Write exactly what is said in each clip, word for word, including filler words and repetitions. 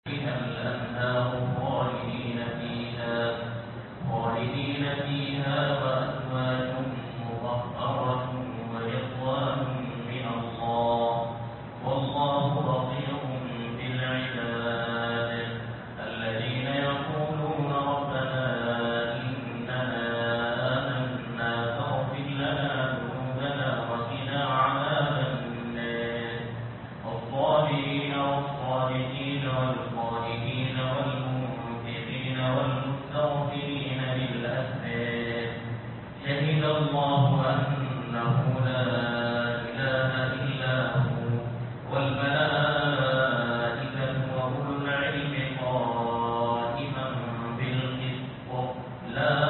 فيها الأنهار خالدين فيها خالدين فيها وأزواج مطهرة ورضوان من الله والله بصير بالعباد الذين يقولون ربنا إننا آمنا فاغفر لنا ذنوبنا وقنا عذاب النار والصابرين والصادقين والقانتين والمنفقين والمستغفرين بالأسباب شهد الله أنه لا إله إلا هو والملائكة وأولو العلم قائما بالقسط لا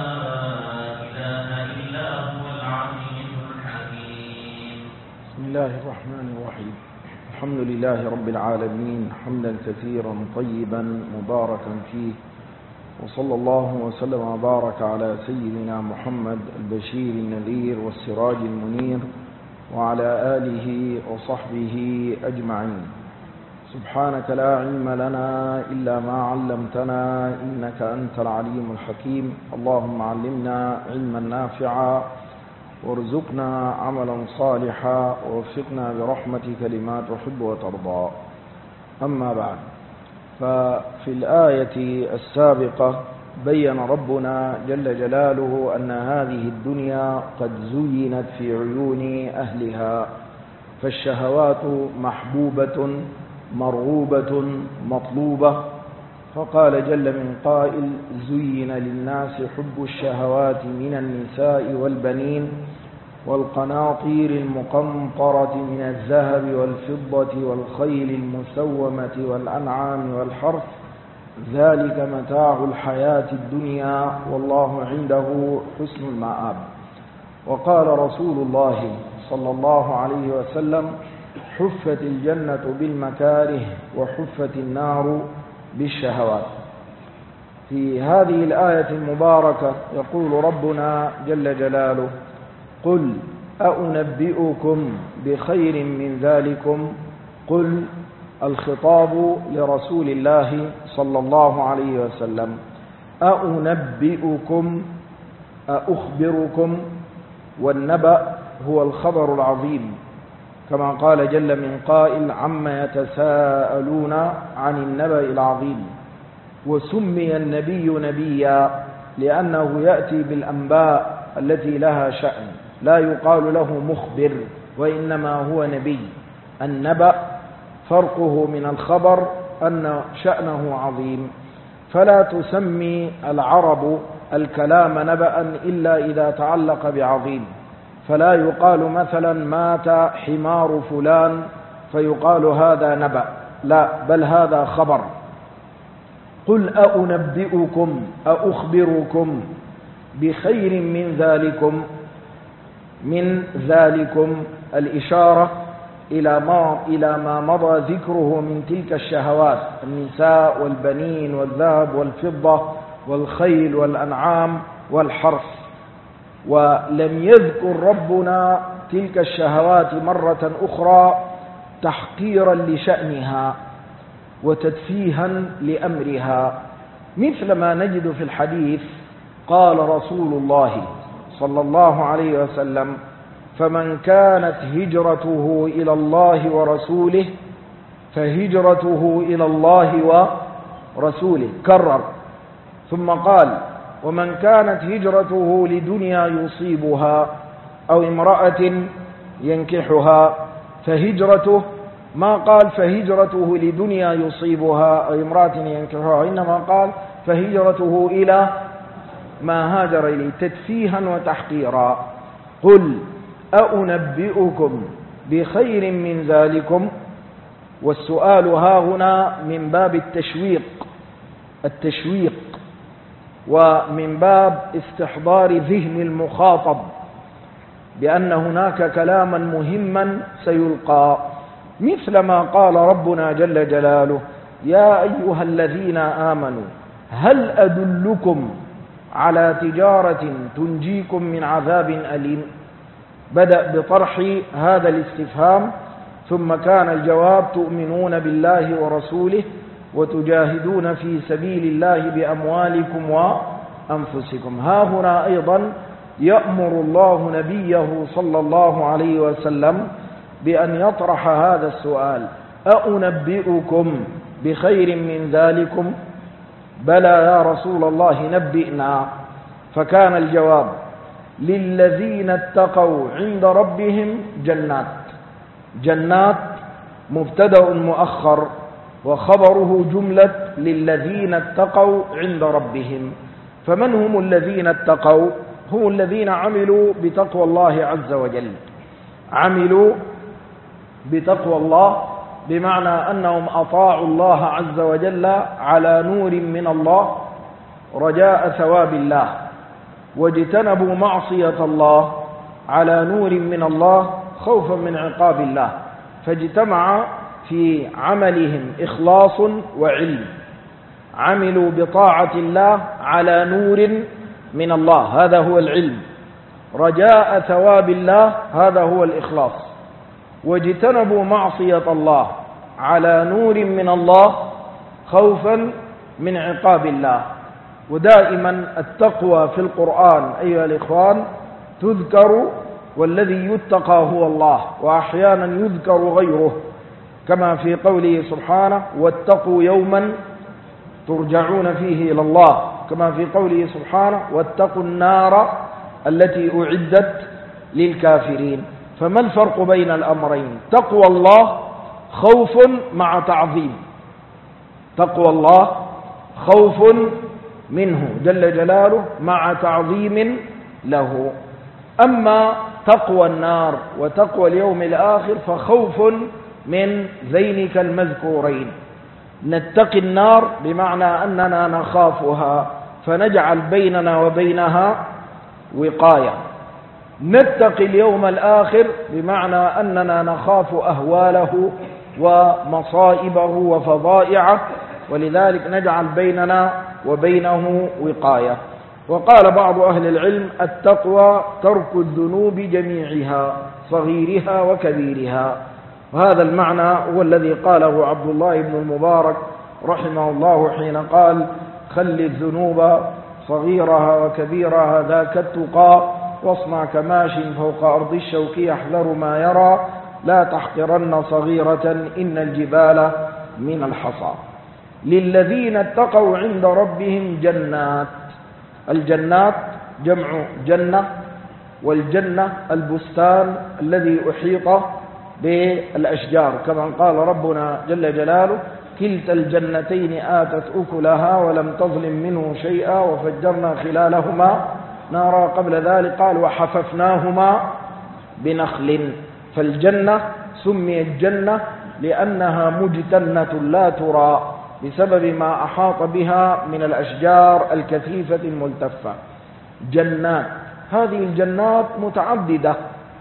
إله إلا هو العزيز الحكيم. بسم الله الرحمن الرحيم. الحمد لله رب العالمين حمدا كثيرا طيبا مباركا فيه، وصلى الله وسلم وبارك على سيدنا محمد البشير النذير والسراج المنير وعلى آله وصحبه أجمعين. سبحانك لا علم لنا إلا ما علمتنا إنك أنت العليم الحكيم. اللهم علمنا علما نافعا وارزقنا عملا صالحا ووفقنا برحمتك لما تحب وترضى. أما بعد، ففي الآية السابقة بين ربنا جل جلاله أن هذه الدنيا قد زينت في عيون أهلها، فالشهوات محبوبة مرغوبة مطلوبة. فقال جل من قائل: زين للناس حب الشهوات من النساء والبنين والقناطير المقنطرة من الذهب والفضة والخيل المسومة والأنعام والحرث ذلك متاع الحياة الدنيا والله عنده حسن المآب. وقال رسول الله صلى الله عليه وسلم: حفت الجنة بالمكاره وحفت النار بالشهوات. في هذه الآية المباركة يقول ربنا جل جلاله: قل أأنبئكم بخير من ذلكم. قل الخطاب لرسول الله صلى الله عليه وسلم. أأنبئكم أأخبركم، والنبأ هو الخبر العظيم، كما قال جل من قائل: عما يتساءلون عن النبأ العظيم. وسمي النبي نبيا لأنه يأتي بالأنباء التي لها شأن، لا يقال له مخبر وإنما هو نبي. النبأ فرقه من الخبر أن شأنه عظيم، فلا تسمي العرب الكلام نبأ إلا إذا تعلق بعظيم، فلا يقال مثلا مات حمار فلان فيقال هذا نبأ، لا، بل هذا خبر. قل أأنبئكم أأخبركم بخير من ذلكم. من ذلكم الإشارة إلى ما إلى ما مضى ذكره من تلك الشهوات: النساء والبنين والذهب والفضة والخيل والأنعام والحرث. ولم يذكر ربنا تلك الشهوات مرة أخرى تحقيرا لشأنها وتدفيها لأمرها، مثل ما نجد في الحديث: قال رسول الله صلى الله عليه وسلم: فمن كانت هجرته إلى الله ورسوله فهجرته إلى الله ورسوله. كرر ثم قال: ومن كانت هجرته لدنيا يصيبها أو امرأة ينكحها فهجرته، ما قال فهجرته لدنيا يصيبها أو امرأة ينكحها، إنما قال فهجرته إلى ما هاجر إليه، تدفيها وتحقيرا. قل أأنبئكم بخير من ذلكم. والسؤال ها هنا من باب التشويق التشويق ومن باب استحضار ذهن المخاطب بأن هناك كلاما مهما سيلقى، مثل ما قال ربنا جل جلاله: يا أيها الذين آمنوا هل أدلكم على تجارة تنجيكم من عذاب أليم. بدأ بطرح هذا الاستفهام ثم كان الجواب: تؤمنون بالله ورسوله وتجاهدون في سبيل الله بأموالكم وأنفسكم. ها هنا أيضا يأمر الله نبيه صلى الله عليه وسلم بأن يطرح هذا السؤال: أأنبئكم بخير من ذلكم؟ بلى يا رسول الله نبئنا. فكان الجواب: للذين اتقوا عند ربهم جنات. جنات مبتدأ مؤخر وخبره جملة للذين اتقوا عند ربهم. فمن هم الذين اتقوا؟ هم الذين عملوا بتقوى الله عز وجل. عملوا بتقوى الله بمعنى أنهم أطاعوا الله عز وجل على نور من الله رجاء ثواب الله، واجتنبوا معصية الله على نور من الله خوفا من عقاب الله، فاجتمع في عملهم إخلاص وعلم. عملوا بطاعة الله على نور من الله، هذا هو العلم. رجاء ثواب الله، هذا هو الإخلاص. واجتنبوا معصية الله على نور من الله خوفا من عقاب الله. ودائما التقوى في القرآن أيها الإخوان تذكر، والذي يتقى هو الله، وأحيانا يذكر غيره، كما في قوله سبحانه: واتقوا يوما ترجعون فيه إلى الله، كما في قوله سبحانه: واتقوا النار التي أعدت للكافرين. فما الفرق بين الأمرين؟ تقوى الله خوف مع تعظيم، تقوى الله خوف منه جل جلاله مع تعظيم له. أما تقوى النار وتقوى اليوم الآخر فخوف من ذينك المذكورين. نتقي النار بمعنى أننا نخافها فنجعل بيننا وبينها وقاية. نتقي اليوم الآخر بمعنى أننا نخاف أهواله ومصائبه وفضائعه، ولذلك نجعل بيننا وبينه وقاية. وقال بعض أهل العلم: التقوى ترك الذنوب جميعها صغيرها وكبيرها. وهذا المعنى هو الذي قاله عبد الله بن المبارك رحمه الله حين قال: خل الذنوب صغيرها وكبيرها ذاك التقى، واصنع كماش فوق أرض الشوك يحذر ما يرى، لا تحقرن صغيرة إن الجبال من الحصى. للذين اتقوا عند ربهم جنات. الجنات جمع جنة، والجنة البستان الذي أحيط بالأشجار، كما قال ربنا جل جلاله: كلتا الجنتين آتت أكلها ولم تظلم منه شيئا وفجرنا خلالهما نارا. قبل ذلك قال: وحففناهما بنخل. فالجنة سميت جنة لأنها مجتنة لا ترى بسبب ما أحاط بها من الأشجار الكثيفة الملتفة. جنات، هذه الجنات متعددة،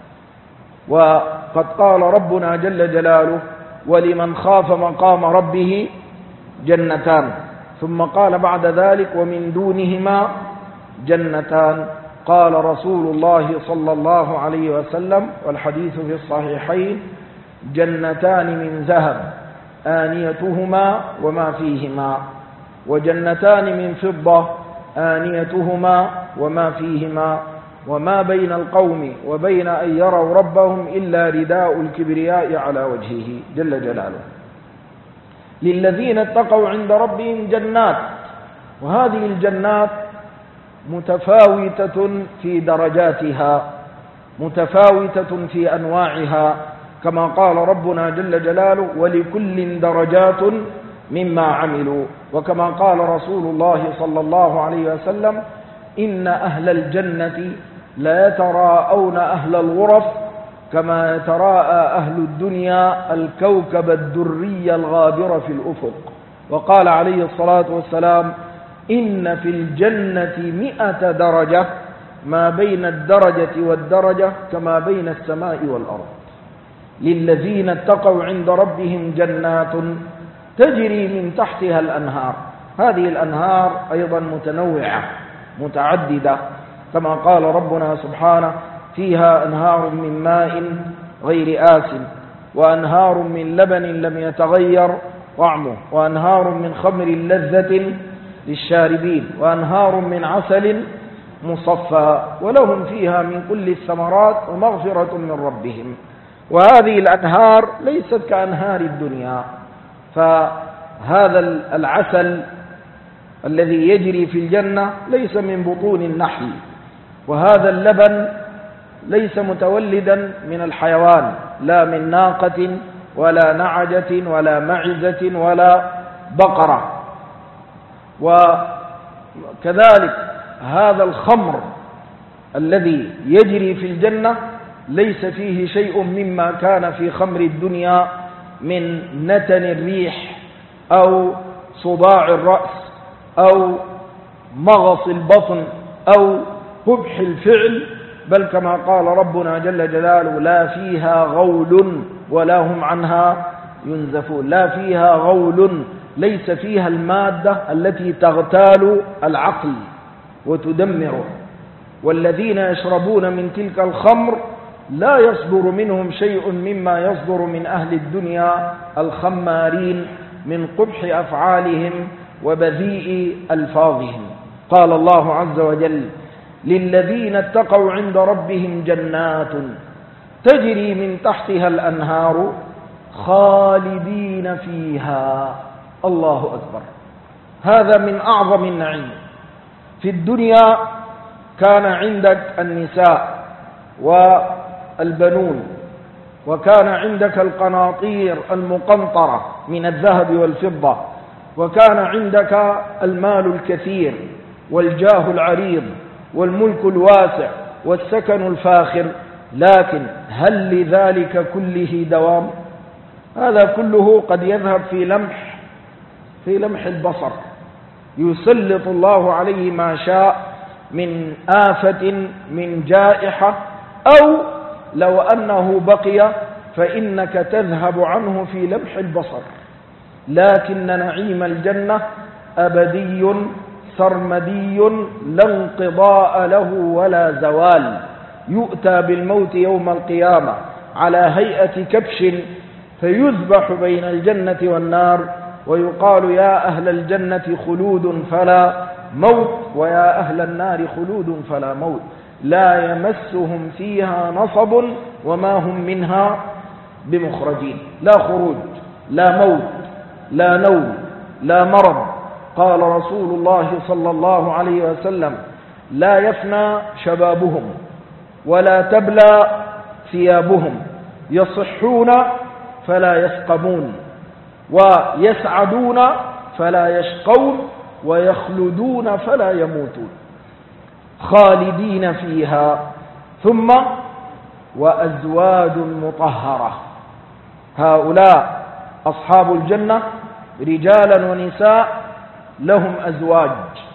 وقد قال ربنا جل جلاله: ولمن خاف مقام ربه جنتان. ثم قال بعد ذلك: ومن دونهما جنتان. قال رسول الله صلى الله عليه وسلم، والحديث في الصحيحين: جنتان من ذهب آنيتهما وما فيهما، وجنتان من فضة آنيتهما وما فيهما، وما بين القوم وبين أن يروا ربهم إلا رداء الكبرياء على وجهه جل جلاله. للذين اتقوا عند ربهم جنات. وهذه الجنات متفاوتة في درجاتها، متفاوتة في أنواعها، كما قال ربنا جل جلاله: ولكل درجات مما عملوا. وكما قال رسول الله صلى الله عليه وسلم: إن أهل الجنة لا يتراءون أهل الغرف كما يتراءى أهل الدنيا الكوكب الدري الغابر في الأفق. وقال عليه الصلاة والسلام: إن في الجنة مئة درجة، ما بين الدرجة والدرجة كما بين السماء والأرض. للذين اتقوا عند ربهم جنات تجري من تحتها الأنهار. هذه الأنهار أيضا متنوعة متعددة، كما قال ربنا سبحانه: فيها أنهار من ماء غير آسن، وأنهار من لبن لم يتغير طعمه، وأنهار من خمر لذة للشاربين، وأنهار من عسل مصفى، ولهم فيها من كل الثمرات ومغفرة من ربهم. وهذه الأنهار ليست كأنهار الدنيا، فهذا العسل الذي يجري في الجنة ليس من بطون النحل، وهذا اللبن ليس متولدا من الحيوان، لا من ناقة ولا نعجة ولا معزة ولا بقرة. وكذلك هذا الخمر الذي يجري في الجنة ليس فيه شيء مما كان في خمر الدنيا من نتن الريح أو صداع الرأس أو مغص البطن أو قبح الفعل، بل كما قال ربنا جل جلاله: لا فيها غول ولا هم عنها ينزفون. لا فيها غول، ليس فيها المادة التي تغتال العقل وتدمره. والذين يشربون من تلك الخمر لا يصدر منهم شيء مما يصدر من أهل الدنيا الخمارين من قبح أفعالهم وبذيء ألفاظهم. قال الله عز وجل: للذين اتقوا عند ربهم جنات تجري من تحتها الأنهار خالدين فيها. الله أكبر. هذا من أعظم النعيم. في الدنيا كان عندك النساء والبنون، وكان عندك القناطير المقنطرة من الذهب والفضة، وكان عندك المال الكثير والجاه العريض والملك الواسع والسكن الفاخر. لكن هل لذلك كله دوام؟ هذا كله قد يذهب في لمح في لمح البصر. يسلط الله عليه ما شاء من آفة، من جائحة، أو لو أنه بقي فإنك تذهب عنه في لمح البصر. لكن نعيم الجنة أبدي سرمدي لا انقضاء له ولا زوال. يؤتى بالموت يوم القيامة على هيئة كبش فيذبح بين الجنة والنار، ويقال: يا أهل الجنة خلود فلا موت، ويا أهل النار خلود فلا موت، لا يمسهم فيها نصب وما هم منها بمخرجين. لا خروج، لا موت، لا نوم، لا مرض. قال رسول الله صلى الله عليه وسلم: لا يفنى شبابهم ولا تبلى ثيابهم، يصحون فلا يسقمون، ويسعدون فلا يشقون، ويخلدون فلا يموتون، خالدين فيها. ثم وأزواج مطهرة. هؤلاء أصحاب الجنة رجالا ونساء لهم أزواج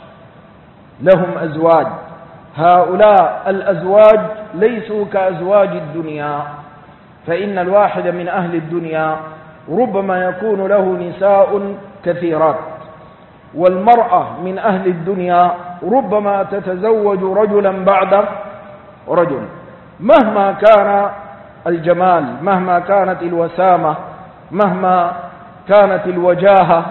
لهم أزواج هؤلاء الأزواج ليسوا كأزواج الدنيا، فإن الواحد من أهل الدنيا ربما يكون له نساء كثيرات، والمرأة من أهل الدنيا ربما تتزوج رجلا بعد رجل، مهما كان الجمال، مهما كانت الوسامة، مهما كانت الوجاهة.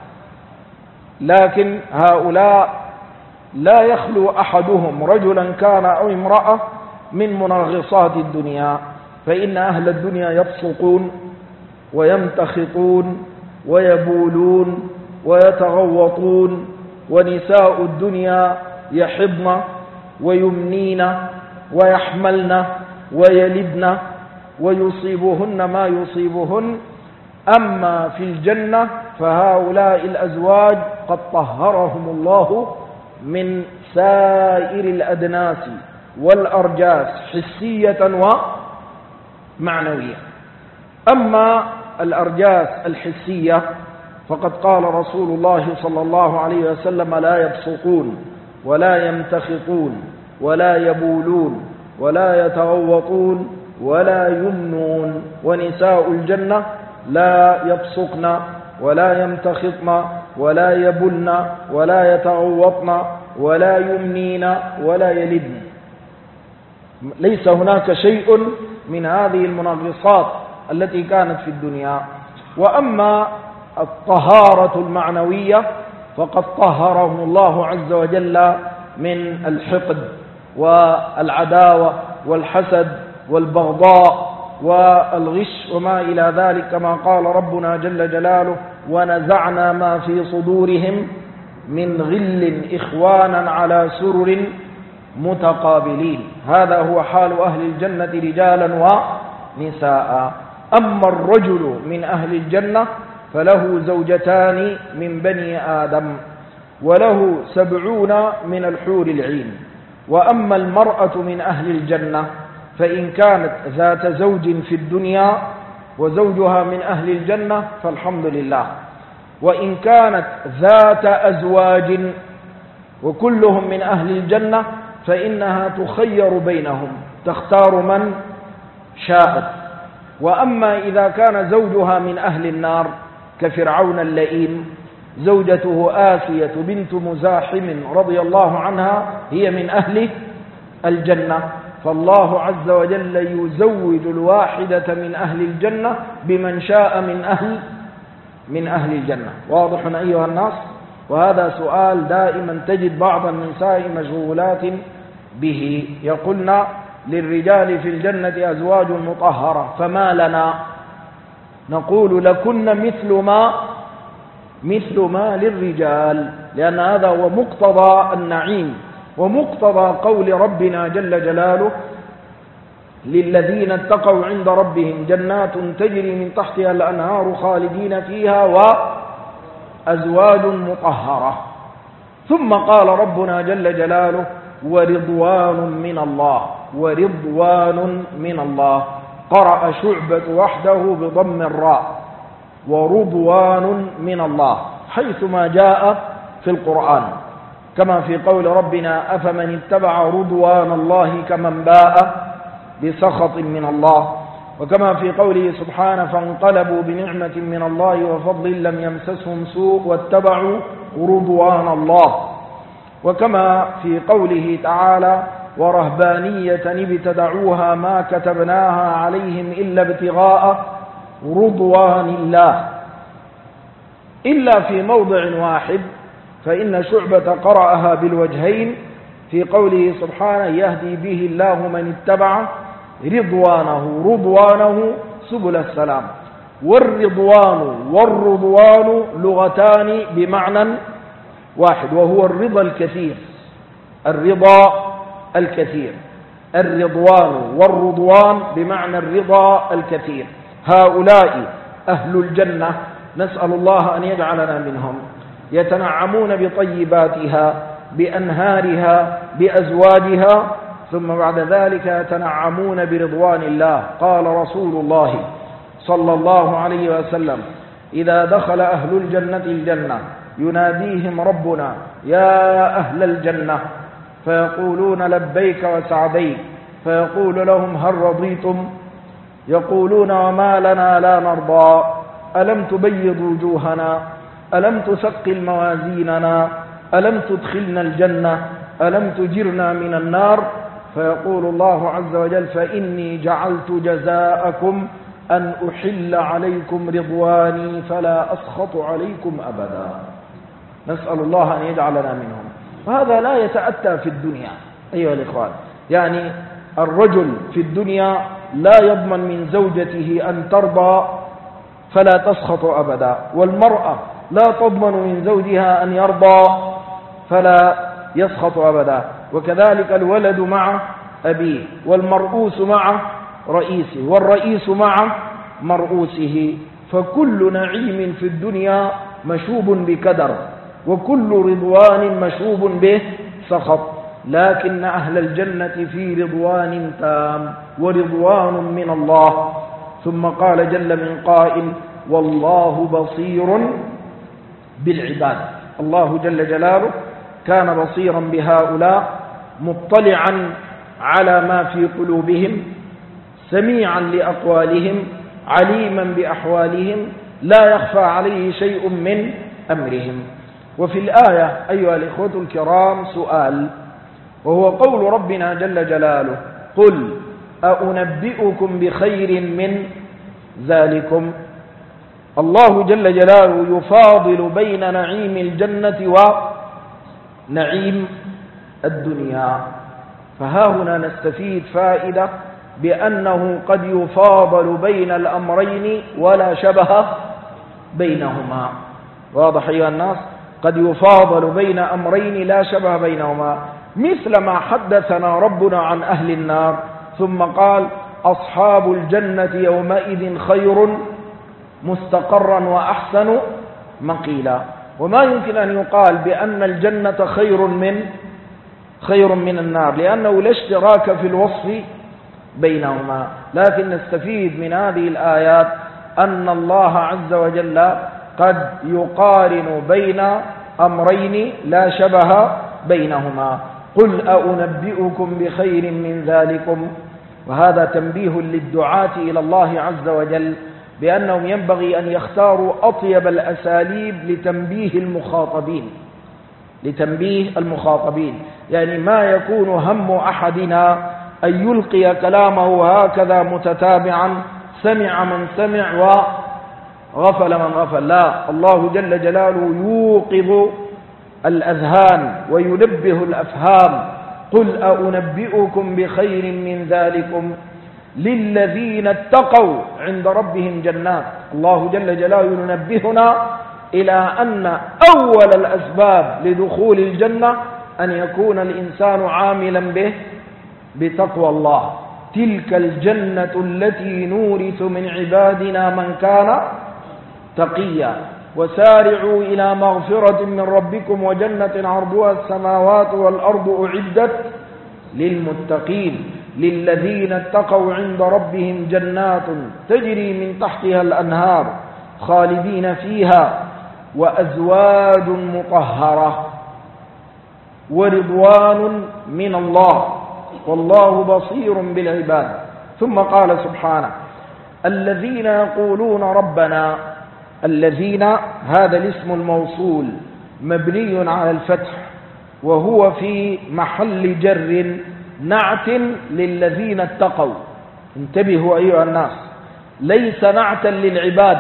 لكن هؤلاء لا يخلو أحدهم رجلا كان أو امرأة من منغصات الدنيا، فإن أهل الدنيا يبصقون ويمتخطون ويبولون ويتغوطون، ونساء الدنيا يحضن ويمنين ويحملن ويلدن ويصيبهن ما يصيبهن. أما في الجنة فهؤلاء الأزواج قد طهرهم الله من سائر الأدناس والأرجاس حسية ومعنوية. أما الأرجاس الحسية فقد قال رسول الله صلى الله عليه وسلم: لا يبصقون ولا يمتخطون ولا يبولون ولا يتغوطون ولا يمنون. ونساء الجنة لا يبصقن ولا يمتخطن ولا يبلن ولا يتغوطن ولا يمنين ولا يلدن. ليس هناك شيء من هذه المنغصات التي كانت في الدنيا. وأما الطهارة المعنوية فقد طهرهم الله عز وجل من الحقد والعداوة والحسد والبغضاء والغش وما إلى ذلك، كما قال ربنا جل جلاله: ونزعنا ما في صدورهم من غل إخوانا على سرر متقابلين. هذا هو حال أهل الجنة رجالا ونساء. أما الرجل من أهل الجنة فله زوجتان من بني آدم وله سبعون من الحور العين. وأما المرأة من أهل الجنة فإن كانت ذات زوج في الدنيا وزوجها من أهل الجنة فالحمد لله، وإن كانت ذات أزواج وكلهم من أهل الجنة فإنها تخير بينهم، تختار من شاءت. وأما إذا كان زوجها من أهل النار كفرعون اللئيم، زوجته آسية بنت مزاحم رضي الله عنها هي من أهل الجنة، فالله عز وجل يزوج الواحدة من أهل الجنة بمن شاء من أهل من أهل الجنة. واضح أيها الناس؟ وهذا سؤال دائما تجد بعض النساء مشغولات به، يقولن للرجال في الجنة أزواج مطهرة فما لنا؟ نقول: لكن مثل ما مثل ما للرجال، لأن هذا هو مقتضى النعيم ومقتضى قول ربنا جل جلاله: للذين اتقوا عند ربهم جنات تجري من تحتها الأنهار خالدين فيها وأزواج مطهرة. ثم قال ربنا جل جلاله: ورضوان من الله، ورضوان من الله. قرأ شعبة وحده بضم الراء: ورضوان من الله، حيثما جاء في القرآن، كما في قول ربنا: أفمن اتبع رضوان الله كمن باء بسخط من الله، وكما في قوله سبحانه: فانقلبوا بنعمة من الله وفضل لم يمسسهم سوء واتبعوا رضوان الله، وكما في قوله تعالى: ورهبانية ابتدعوها ما كتبناها عليهم إلا ابتغاء رضوان الله، إلا في موضع واحد فإن شعبة قرأها بالوجهين في قوله سبحانه: يهدي به الله من اتبع رضوانه رضوانه سبل السلام. والرضوان والرضوان لغتان بمعنى واحد، وهو الرضا الكثير، الرضا الكثير. الرضوان والرضوان بمعنى الرضا الكثير. هؤلاء أهل الجنة، نسأل الله أن يجعلنا منهم، يتنعمون بطيباتها بأنهارها بأزواجها، ثم بعد ذلك يتنعمون برضوان الله. قال رسول الله صلى الله عليه وسلم: إذا دخل أهل الجنة الجنة يناديهم ربنا: يا أهل الجنة، فيقولون: لبيك وسعديك. فيقول لهم: هل رضيتم؟ يقولون: وما لنا لا نرضى؟ ألم تبيض وجوهنا؟ ألم تثقل موازيننا؟ ألم تدخلنا الجنة؟ ألم تجرنا من النار؟ فيقول الله عز وجل: فإني جعلت جزاءكم أن أحل عليكم رضواني فلا أسخط عليكم أبدا. نسأل الله أن يجعلنا منهم. وهذا لا يتأتى في الدنيا أيها الإخوان، يعني الرجل في الدنيا لا يضمن من زوجته أن ترضى فلا تسخط أبدا، والمرأة لا تضمن من زوجها أن يرضى فلا يسخط أبدا، وكذلك الولد مع أبيه، والمرؤوس مع رئيسه، والرئيس مع مرؤوسه. فكل نعيم في الدنيا مشوب بكدر، وكل رضوان مشوب به سخط، لكن أهل الجنة في رضوان تام ورضوان من الله. ثم قال جل من قائل: والله بصير بالعباد. الله جل جلاله كان بصيرا بهؤلاء، مطلعا على ما في قلوبهم، سميعا لأقوالهم، عليما بأحوالهم، لا يخفى عليه شيء من أمرهم. وفي الآية أيها الإخوة الكرام سؤال، وهو قول ربنا جل جلاله: قل أأنبئكم بخير من ذلكم. الله جل جلاله يفاضل بين نعيم الجنة ونعيم الدنيا. فها هنا نستفيد فائدة بأنه قد يفاضل بين الأمرين ولا شبه بينهما. واضح أيها الناس؟ قد يفاضل بين أمرين لا شبه بينهما، مثل ما حدثنا ربنا عن أهل النار ثم قال أصحاب الجنة يومئذ خير مستقرا وأحسن مقيلا. وما يمكن أن يقال بأن الجنة خير من خير من النار، لأنه لا اشتراك في الوصف بينهما. لكن نستفيد من هذه الآيات أن الله عز وجل قد يقارن بين أمرين لا شبه بينهما. قل أنبئكم بخير من ذلكم. وهذا تنبيه للدعاة إلى الله عز وجل بأنهم ينبغي أن يختاروا أطيب الأساليب لتنبيه المخاطبين لتنبيه المخاطبين يعني ما يكون هم أحدنا أن يلقي كلامه هكذا متتابعا، سمع من سمع وغفل من غفل. لا، الله جل جلاله يوقظ الأذهان وينبه الأفهام. قل أنبئكم بخير من ذلكم للذين اتقوا عند ربهم جنات. الله جل جلاله ينبهنا إلى أن أول الأسباب لدخول الجنة أن يكون الإنسان عاملا به بتقوى الله. تلك الجنة التي نورث من عبادنا من كان تقيا وسارعوا إلى مغفرة من ربكم وجنة عرضها السماوات والأرض أعدت للمتقين للذين اتقوا عند ربهم جنات تجري من تحتها الأنهار خالدين فيها وأزواج مطهرة ورضوان من الله والله بصير بالعباد. ثم قال سبحانه الذين يقولون ربنا. الذين هذا الاسم الموصول مبني على الفتح وهو في محل جر نعت للذين اتقوا. انتبهوا أيها الناس، ليس نعتا للعباد،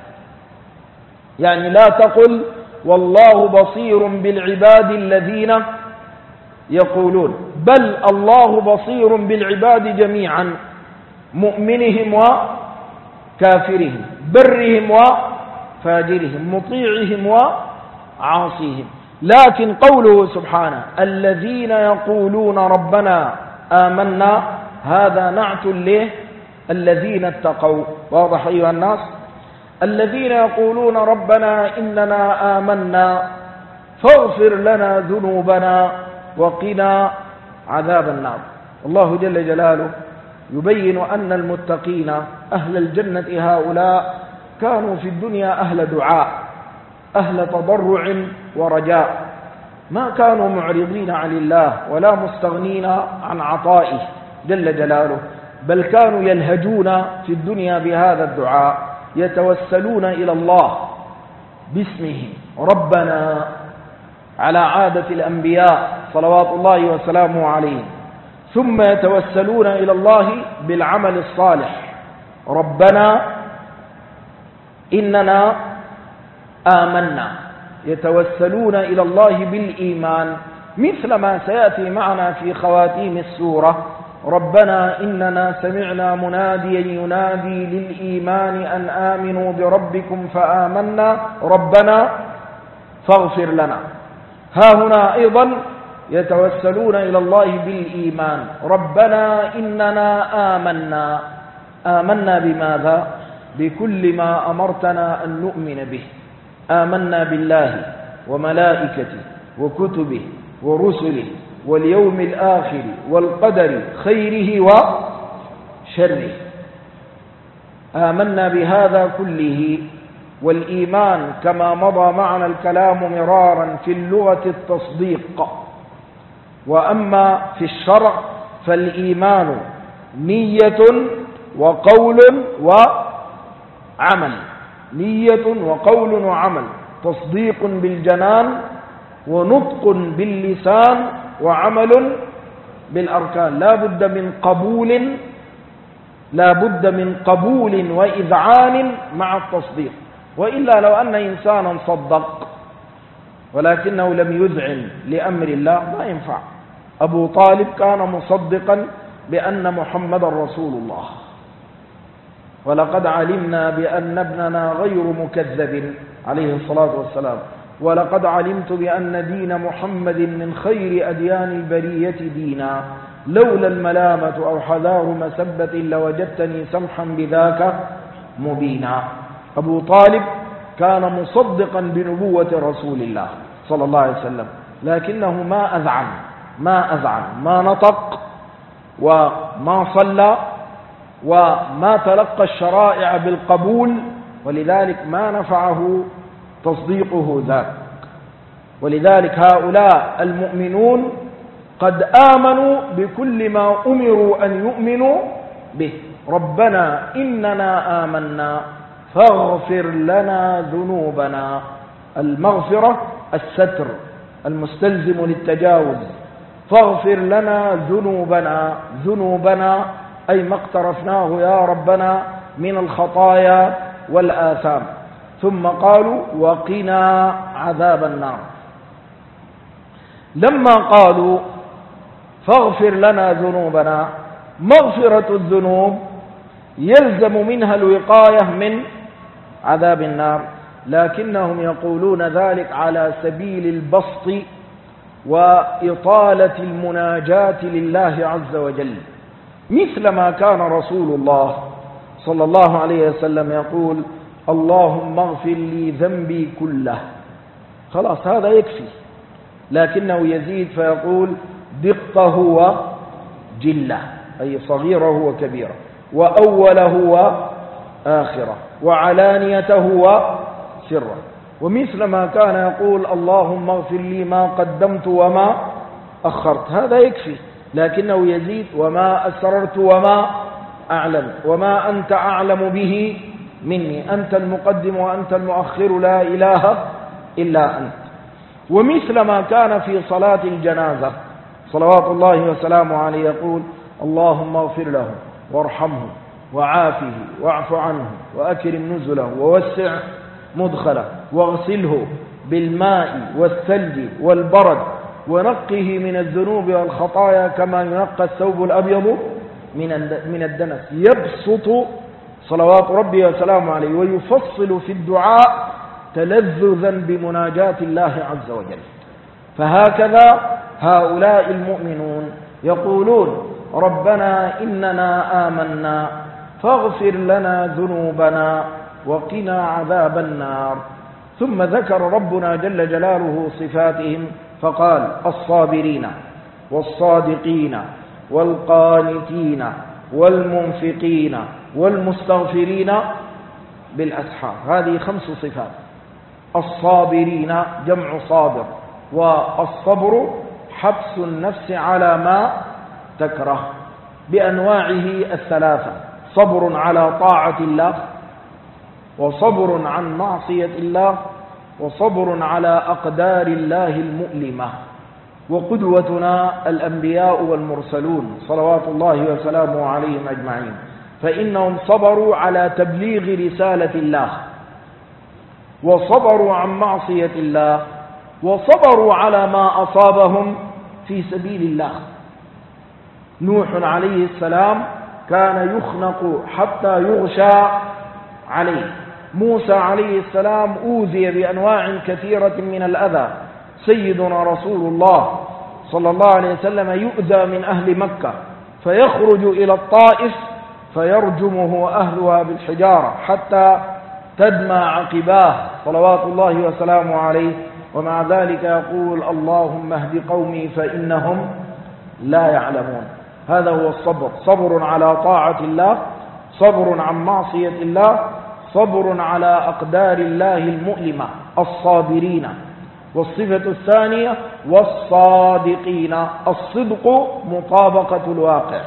يعني لا تقل والله بصير بالعباد الذين يقولون، بل الله بصير بالعباد جميعا، مؤمنهم وكافرهم، برهم وفاجرهم، مطيعهم وعاصيهم. لكن قوله سبحانه الذين يقولون ربنا آمنا هذا نعت له الذين اتقوا. واضح أيها الناس؟ الذين يقولون ربنا إننا آمنا فاغفر لنا ذنوبنا وقنا عذاب النار. الله جل جلاله يبين أن المتقين أهل الجنة هؤلاء كانوا في الدنيا أهل دعاء، أهل تضرع ورجاء، ما كانوا معرضين عن الله ولا مستغنين عن عطائه جل جلاله، بل كانوا يلهجون في الدنيا بهذا الدعاء، يتوسلون إلى الله باسمه ربنا على عادة الأنبياء صلوات الله وسلامه عليهم، ثم يتوسلون إلى الله بالعمل الصالح ربنا إننا آمنا، يتوسلون إلى الله بالإيمان مثل ما سيأتي معنا في خواتيم السورة ربنا إننا سمعنا مناديا ينادي للإيمان أن آمنوا بربكم فآمنا ربنا فاغفر لنا. ها هنا أيضا يتوسلون إلى الله بالإيمان ربنا إننا آمنا. آمنا بماذا؟ بكل ما أمرتنا أن نؤمن به. آمنا بالله وملائكته وكتبه ورسله واليوم الآخر والقدر خيره وشره. آمنا بهذا كله. والإيمان كما مضى معنا الكلام مرارا في اللغة التصديق، وأما في الشرع فالإيمان نية وقول وعمل، نية وقول وعمل، تصديق بالجنان ونطق باللسان وعمل بالأركان. لا بد من قبول لا بد من قبول وإذعان مع التصديق. وإلا لو أن إنسانا صدق ولكنه لم يذعن لأمر الله ما ينفع. أبو طالب كان مصدقا بأن محمد رسول الله، ولقد علمنا بأن ابننا غير مكذب عليه الصلاة والسلام، ولقد علمت بأن دين محمد من خير أديان البرية دينا، لولا الملامة أو حذار مسبة لوجدتني سمحا بذاك مبينا. أبو طالب كان مصدقا بنبوة رسول الله صلى الله عليه وسلم، لكنه ما أذعن ما أذعن ما نطق وما صلى وما تلقى الشرائع بالقبول، ولذلك ما نفعه تصديقه ذاك. ولذلك هؤلاء المؤمنون قد آمنوا بكل ما أمروا أن يؤمنوا به. ربنا إننا آمنا فاغفر لنا ذنوبنا. المغفرة الستر المستلزم للتجاوز. فاغفر لنا ذنوبنا، ذنوبنا أي ما اقترفناه يا ربنا من الخطايا والآثام. ثم قالوا وقنا عذاب النار. لما قالوا فاغفر لنا ذنوبنا، مغفرة الذنوب يلزم منها الوقاية من عذاب النار، لكنهم يقولون ذلك على سبيل البسط وإطالة المناجاة لله عز وجل، مثل ما كان رسول الله صلى الله عليه وسلم يقول اللهم اغفر لي ذنبي كله. خلاص هذا يكفي، لكنه يزيد فيقول دقه وجله، أي صغيره وكبيره، وأوله وآخره، وعلانيته وسره. ومثل ما كان يقول اللهم اغفر لي ما قدمت وما أخرت، هذا يكفي، لكنه يزيد وما أسررت وما أعلم وما أنت أعلم به مني، أنت المقدم وأنت المؤخر لا إله إلا أنت. ومثل ما كان في صلاة الجنازة صلوات الله وسلامه عليه يقول اللهم اغفر له وارحمه وعافه واعف عنه وأكرم نزله ووسع مدخله واغسله بالماء والثلج والبرد ونقه من الذنوب والخطايا كما ينقى الثوب الأبيض من الدنس. يبسط صلوات ربي وسلامه عليه ويفصل في الدعاء تلذذا بمناجاة الله عز وجل. فهكذا هؤلاء المؤمنون يقولون ربنا إننا آمنا فاغفر لنا ذنوبنا وقنا عذاب النار. ثم ذكر ربنا جل جلاله صفاتهم فقال الصابرين والصادقين والقانتين والمنفقين والمستغفرين بالأسحار. هذه خمس صفات. الصابرين جمع صابر، والصبر حبس النفس على ما تكره بأنواعه الثلاثة: صبر على طاعة الله، وصبر عن معصية الله، وصبر على أقدار الله المؤلمة. وقدوتنا الأنبياء والمرسلون صلوات الله وسلامه عليهم أجمعين، فإنهم صبروا على تبليغ رسالة الله، وصبروا عن معصية الله، وصبروا على ما أصابهم في سبيل الله. نوح عليه السلام كان يخنق حتى يغشى عليه. موسى عليه السلام أوذي بأنواع كثيرة من الأذى. سيدنا رسول الله صلى الله عليه وسلم يؤذى من أهل مكة فيخرج إلى الطائف فيرجمه أهلها بالحجارة حتى تدمى عقباه صلوات الله وسلامه عليه، ومع ذلك يقول اللهم اهد قومي فإنهم لا يعلمون. هذا هو الصبر، صبر على طاعة الله، صبر عن معصية الله، صبر على أقدار الله المؤلمة. الصابرين. والصفة الثانية والصادقين. الصدق مطابقة الواقع،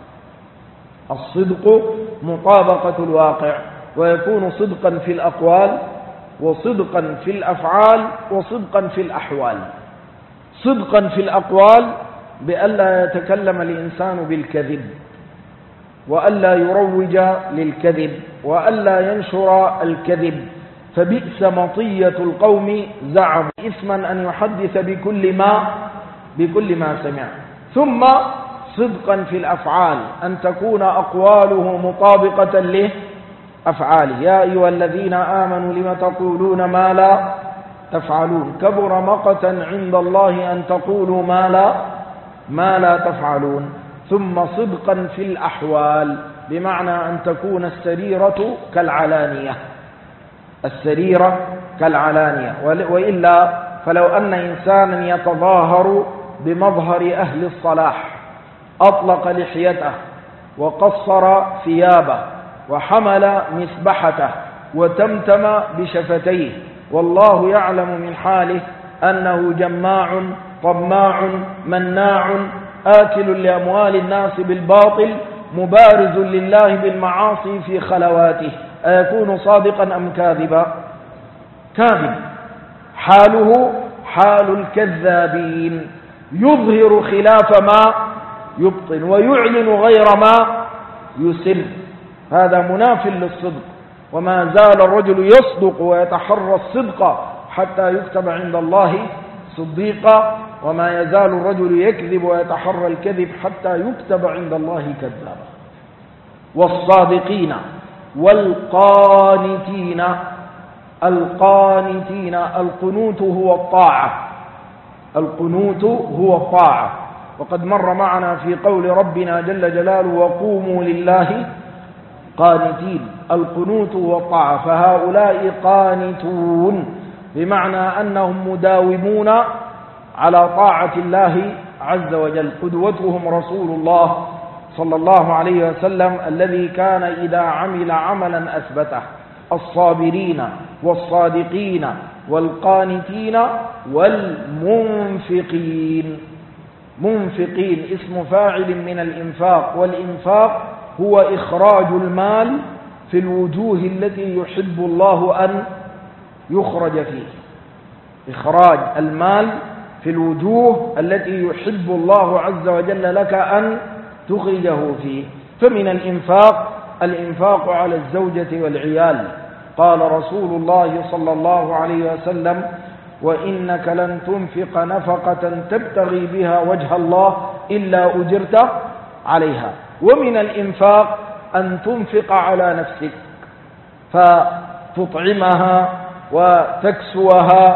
الصدق مطابقة الواقع، ويكون صدقا في الأقوال وصدقا في الأفعال وصدقا في الأحوال. صدقا في الأقوال بألا يتكلم الإنسان بالكذب، وألا يروج للكذب، وألا ينشر الكذب، فبئس مطية القوم زعموا إثما أن يحدث بكل ما بكل ما سمع. ثم صدقا في الأفعال، أن تكون أقواله مطابقة لأفعاله. يا أيها الذين آمنوا لم تقولون ما لا تفعلون كبر مقتا عند الله أن تقولوا ما لا ما لا تفعلون. ثم صدقا في الأحوال، بمعنى أن تكون السريرة كالعلانية، السريرة كالعلانية. وإلا فلو أن إنسانا يتظاهر بمظهر أهل الصلاح أطلق لحيته وقصر ثيابه وحمل مسبحته وتمتم بشفتيه، والله يعلم من حاله أنه جماع طماع مناع آكل لأموال الناس بالباطل مبارز لله بالمعاصي في خلواته، أيكون صادقا أم كاذبا؟ كاذب. حاله حال الكذابين، يظهر خلاف ما يبطن ويعلن غير ما يسر، هذا مناف للصدق. وما زال الرجل يصدق ويتحرى الصدق حتى يكتب عند الله صديقا، وما يزال الرجل يكذب ويتحرى الكذب حتى يكتب عند الله كذابا. والصادقين والقانتين، القانتين القنوت هو الطاعة، القنوت هو الطاعة، وقد مر معنا في قول ربنا جل جلاله وقوموا لله قانتين. القنوت هو الطاعة، فهؤلاء قانتون بمعنى أنهم مداومون على طاعة الله عز وجل. قدوتهم رسول الله صلى الله عليه وسلم الذي كان إذا عمل عملا أثبته. الصابرين والصادقين والقانتين والمنفقين. منفقين اسم فاعل من الإنفاق، والإنفاق هو إخراج المال في الوجوه التي يحب الله أن يخرج فيه، إخراج المال في الوجوه التي يحب الله عز وجل لك أن تخرجه فيه. فمن الإنفاق الإنفاق على الزوجة والعيال. قال رسول الله صلى الله عليه وسلم وإنك لن تنفق نفقة تبتغي بها وجه الله إلا أجرت عليها. ومن الإنفاق أن تنفق على نفسك فتطعمها وتكسوها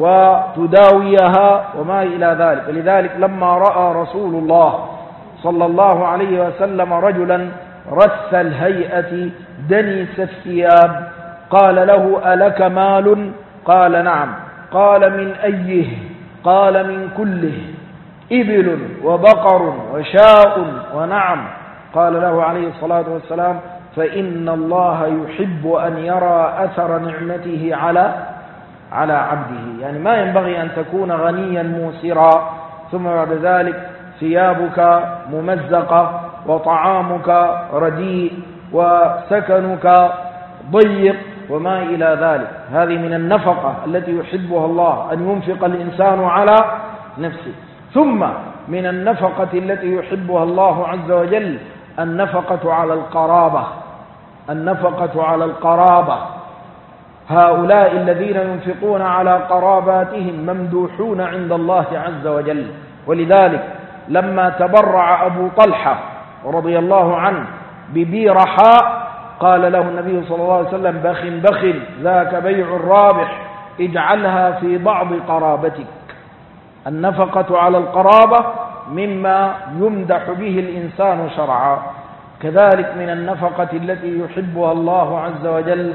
وتداويها وما إلى ذلك. ولذلك لما رأى رسول الله صلى الله عليه وسلم رجلا رث الهيئة دنيس الثياب قال له ألك مال؟ قال نعم. قال من أيه؟ قال من كله، إبل وبقر وشاء ونعم. قال له عليه الصلاة والسلام فإن الله يحب أن يرى أثر نعمته على على عبده. يعني ما ينبغي أن تكون غنيا موسرا ثم بعد ذلك ثيابك ممزقة وطعامك رديء وسكنك ضيق وما إلى ذلك. هذه من النفقة التي يحبها الله، أن ينفق الإنسان على نفسه. ثم من النفقة التي يحبها الله عز وجل النفقة على القرابة، النفقة على القرابة. هؤلاء الذين ينفقون على قراباتهم ممدوحون عند الله عز وجل. ولذلك لما تبرع أبو طلحة رضي الله عنه ببيرحاء قال له النبي صلى الله عليه وسلم بخ بخ ذاك بيع الرابح، اجعلها في بعض قرابتك. النفقة على القرابة مما يمدح به الإنسان شرعا. كذلك من النفقة التي يحبها الله عز وجل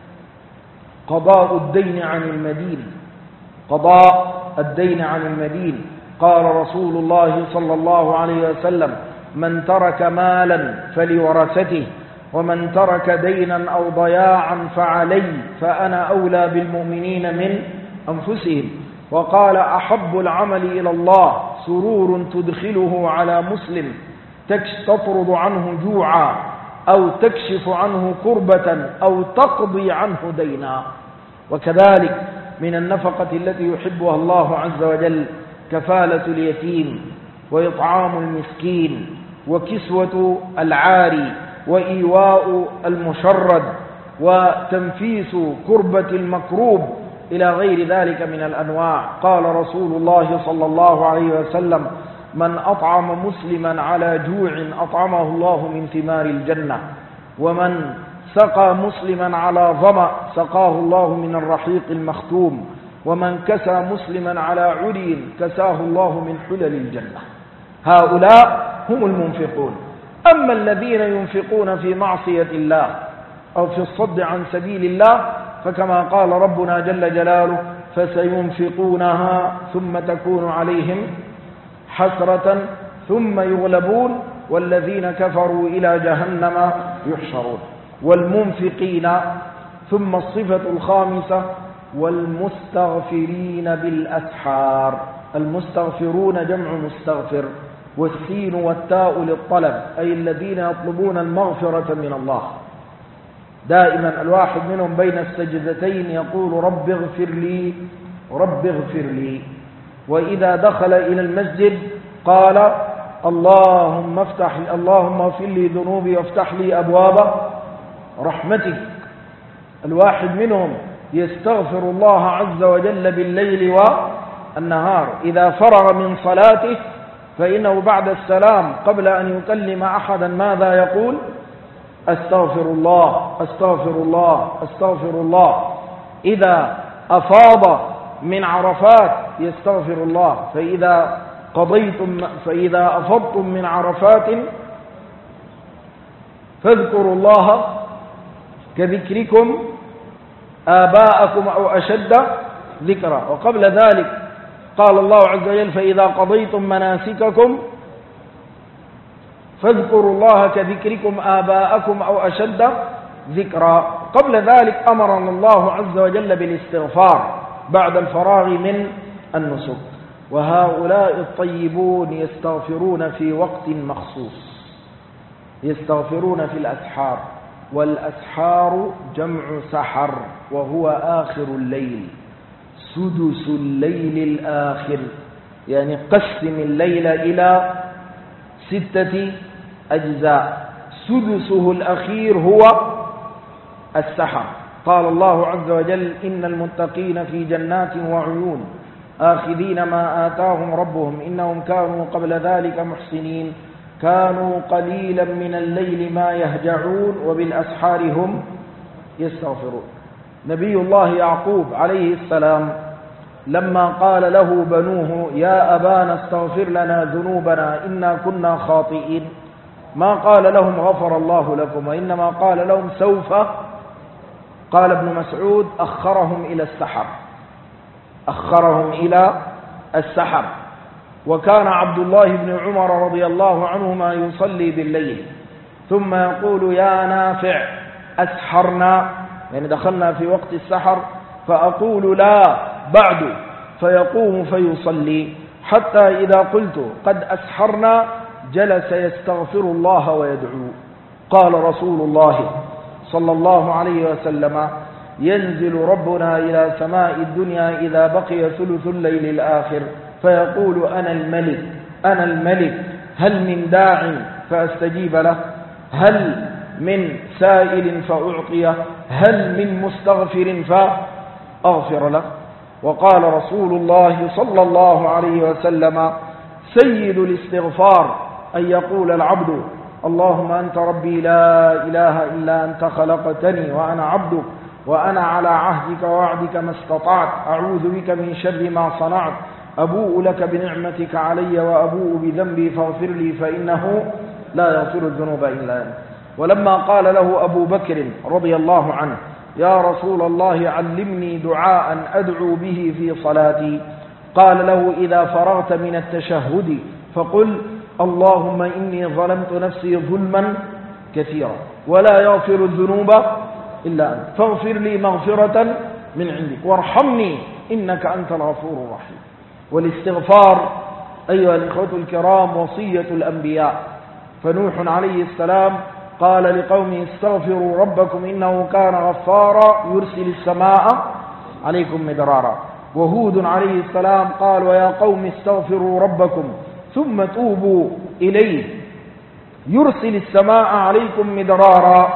قضاء الدين عن المدين، قضاء الدين عن المدين. قال رسول الله صلى الله عليه وسلم من ترك مالا فلورثته ومن ترك دينا أو ضياعا فعلي فأنا أولى بالمؤمنين من أنفسهم. وقال أحب العمل إلى الله سرور تدخله على مسلم تطرد عنه جوعا أو تكشف عنه كربة أو تقضي عنه دينا. وكذلك من النفقة التي يحبها الله عز وجل كفالة اليتيم وإطعام المسكين وكسوة العاري وإيواء المشرد وتنفيس كربة المكروب إلى غير ذلك من الأنواع. قال رسول الله صلى الله عليه وسلم: من أطعم مسلما على جوع أطعمه الله من ثمار الجنة، ومن سقى مسلما على ظمأ سقاه الله من الرحيق المختوم، ومن كسى مسلما على عري كساه الله من حلل الجنة. هؤلاء هم المنفقون. أما الذين ينفقون في معصية الله أو في الصد عن سبيل الله فكما قال ربنا جل جلاله: فسينفقونها ثم تكون عليهم حسرة ثم يغلبون والذين كفروا إلى جهنم يحشرون. والمنفقين. ثم الصفة الخامسة: والمستغفرين بالأسحار. المستغفرون جمع مستغفر، والسين والتاء للطلب، أي الذين يطلبون المغفرة من الله. دائما الواحد منهم بين السجدتين يقول: رب اغفر لي رب اغفر لي. وإذا دخل إلى المسجد قال: اللهم افتح اللهم اغفر لي ذنوبي وافتح لي أبواب رحمتك. الواحد منهم يستغفر الله عز وجل بالليل والنهار. إذا فرغ من صلاته فإنه بعد السلام قبل أن يكلم أحدا ماذا يقول؟ أستغفر الله أستغفر الله أستغفر الله. إذا أفاض من عرفات يستغفر الله. فإذا قضيتم فإذا أفضتم من عرفات فاذكروا الله كذكركم آباءكم أو أشد ذكرا. وقبل ذلك قال الله عز وجل: فإذا قضيتم مناسككم فاذكروا الله كذكركم آباءكم أو أشد ذكرا. قبل ذلك أمرنا الله عز وجل بالاستغفار بعد الفراغ من النسك. وهؤلاء الطيبون يستغفرون في وقت مخصوص، يستغفرون في الأسحار. والأسحار جمع سحر، وهو آخر الليل، سدس الليل الآخر، يعني قسم الليل إلى ستة أجزاء، سدسه الأخير هو السحر. قال الله عز وجل: إن المتقين في جنات وعيون آخذين ما آتاهم ربهم إنهم كانوا قبل ذلك محسنين كانوا قليلا من الليل ما يهجعون وبالأسحار هم يستغفرون. نبي الله يعقوب عليه السلام لما قال له بنوه: يا أبانا استغفر لنا ذنوبنا إنا كنا خاطئين، ما قال لهم غفر الله لكم، وإنما قال لهم سوف. قال ابن مسعود: أخرهم إلى السحر، أخرهم إلى السحر. وكان عبد الله بن عمر رضي الله عنهما يصلي بالليل ثم يقول: يا نافع أسحرنا، يعني دخلنا في وقت السحر، فأقول: لا بعد، فيقوم فيصلي، حتى إذا قلت قد أسحرنا جلس يستغفر الله ويدعو. قال رسول الله صلى الله عليه وسلم: ينزل ربنا إلى سماء الدنيا إذا بقي ثلث الليل الآخر فيقول: أنا الملك أنا الملك هل من داع فأستجيب له، هل من سائل فأعطيه، هل من مستغفر فأغفر له. وقال رسول الله صلى الله عليه وسلم: سيد الاستغفار أن يقول العبد: اللهم أنت ربي لا إله إلا أنت خلقتني وأنا عبدك وأنا على عهدك ووعدك ما استطعت أعوذ بك من شر ما صنعت أبوء لك بنعمتك علي وأبوء بذنبي فاغفر لي فإنه لا يغفر الذنوب إلا أنت. ولما قال له أبو بكر رضي الله عنه: يا رسول الله علمني دعاء أدعو به في صلاتي، قال له: إذا فرغت من التشهد فقل: اللهم إني ظلمت نفسي ظلما كثيرا ولا يغفر الذنوب إلا أنت فاغفر لي مغفرة من عندك وارحمني إنك أنت الغفور الرحيم. والاستغفار أيها الإخوة الكرام وصية الأنبياء. فنوح عليه السلام قال لقومه: استغفروا ربكم إنه كان غفارا يرسل السماء عليكم مدرارا. وهود عليه السلام قال: ويا قوم استغفروا ربكم ثم توبوا إليه يرسل السماء عليكم مدرارا.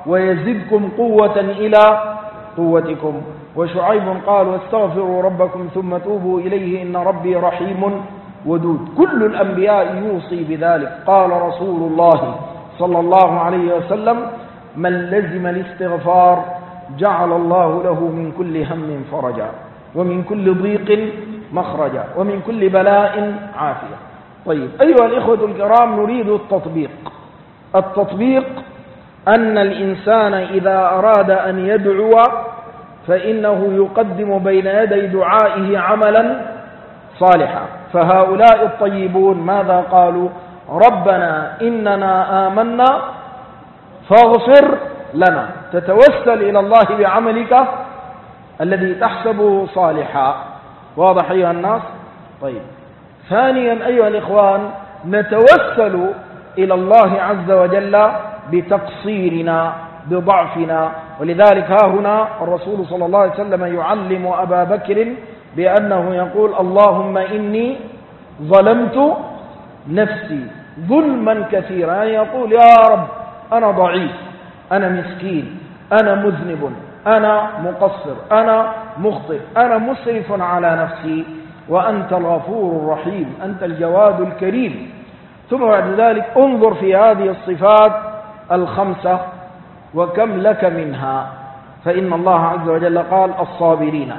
ويزدكم قوة إلى قوتكم. وشعيب قال واستغفروا ربكم ثم توبوا إليه إن ربي رحيم ودود. كل الأنبياء يوصي بذلك. قال رسول الله صلى الله عليه وسلم من لزم الاستغفار جعل الله له من كل هم فرجا ومن كل ضيق مخرجا ومن كل بلاء عافية. طيب أيها الإخوة الكرام، نريد التطبيق. التطبيق أن الإنسان إذا أراد أن يدعو فإنه يقدم بين يدي دعائه عملا صالحا. فهؤلاء الطيبون ماذا قالوا؟ ربنا إننا آمنا فاغفر لنا. تتوسل إلى الله بعملك الذي تحسبه صالحا. واضح أيها الناس؟ طيب ثانيا أيها الإخوان، نتوسل إلى الله عز وجل بتقصيرنا بضعفنا. ولذلك ها هنا الرسول صلى الله عليه وسلم يعلم أبا بكر بأنه يقول اللهم إني ظلمت نفسي ظلما كثيرا، يعني يقول يا رب أنا ضعيف، أنا مسكين، أنا مذنب، أنا مقصر، أنا مخطئ، أنا مسرف على نفسي، وأنت الغفور الرحيم، أنت الجواد الكريم. ثم بعد ذلك انظر في هذه الصفات الخمسة وكم لك منها. فإن الله عز وجل قال الصابرين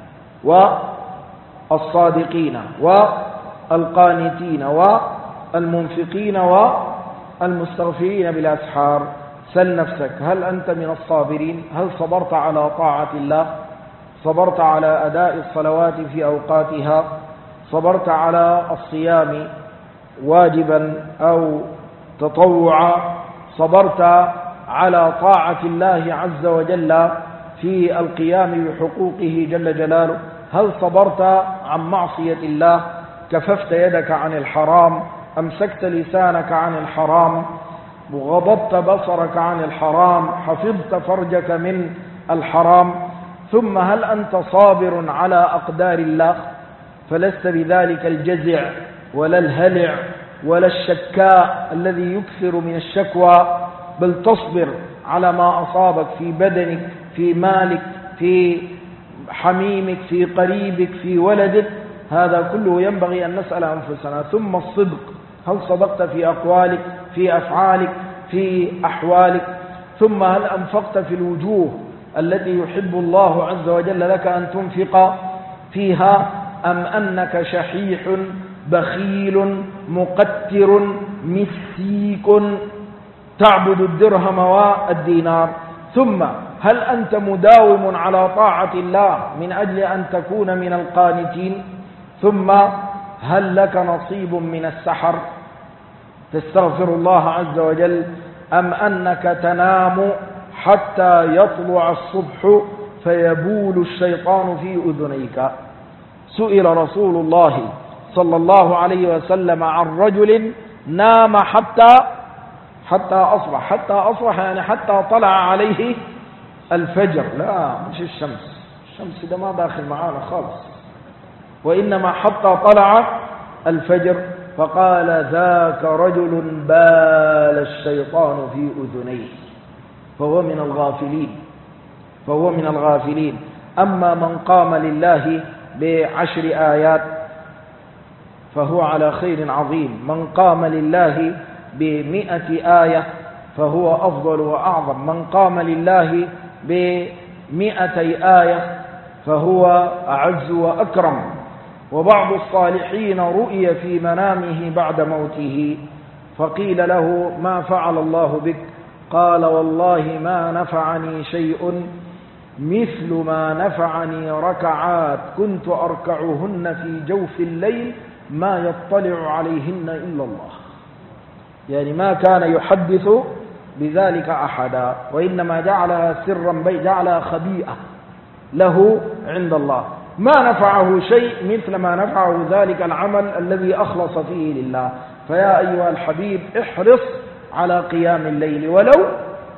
والصادقين والقانتين والمنفقين والمستغفرين بالأسحار. سل نفسك، هل أنت من الصابرين؟ هل صبرت على طاعة الله؟ صبرت على أداء الصلوات في أوقاتها؟ صبرت على الصيام واجبا أو تطوعا؟ صبرت على طاعة الله عز وجل في القيام بحقوقه جل جلاله؟ هل صبرت عن معصية الله؟ كففت يدك عن الحرام؟ أمسكت لسانك عن الحرام؟ غضبت بصرك عن الحرام؟ حفظت فرجك من الحرام؟ ثم هل أنت صابر على أقدار الله؟ فلست بذلك الجزع ولا الهلع ولا الشكاء الذي يكثر من الشكوى، بل تصبر على ما أصابك في بدنك، في مالك، في حميمك، في قريبك، في ولدك. هذا كله ينبغي أن نسأل أنفسنا. ثم الصدق، هل صدقت في أقوالك، في أفعالك، في أحوالك؟ ثم هل أنفقت في الوجوه التي يحب الله عز وجل لك أن تنفق فيها، أم أنك شحيح بخيل مقتر مسيك تعبد الدرهم والدينار؟ ثم هل أنت مداوم على طاعة الله من أجل أن تكون من القانتين؟ ثم هل لك نصيب من السحر تستغفر الله عز وجل، أم أنك تنام حتى يطلع الصبح فيبول الشيطان في أذنيك؟ سئل رسول الله صلى الله عليه وسلم عن رجل نام حتى حتى أصبح. حتى أصبح يعني حتى طلع عليه الفجر، لا مش الشمس، الشمس ده ما داخل معانا خالص، وإنما حتى طلع الفجر. فقال ذاك رجل بال الشيطان في أذنيه، فهو من الغافلين، فهو من الغافلين. أما من قام لله بعشر آيات فهو على خير عظيم، من قام لله بمئة آية فهو أفضل وأعظم، من قام لله بمئتي آية فهو أعز وأكرم. وبعض الصالحين رؤي في منامه بعد موته فقيل له ما فعل الله بك؟ قال والله ما نفعني شيء مثل ما نفعني ركعات كنت أركعهن في جوف الليل ما يطلع عليهن إلا الله. يعني ما كان يحدث بذلك أحدا، وإنما جعلها سرا بي جعلها خبيئة له عند الله. ما نفعه شيء مثل ما نفعه ذلك العمل الذي أخلص فيه لله. فيا أيها الحبيب احرص على قيام الليل ولو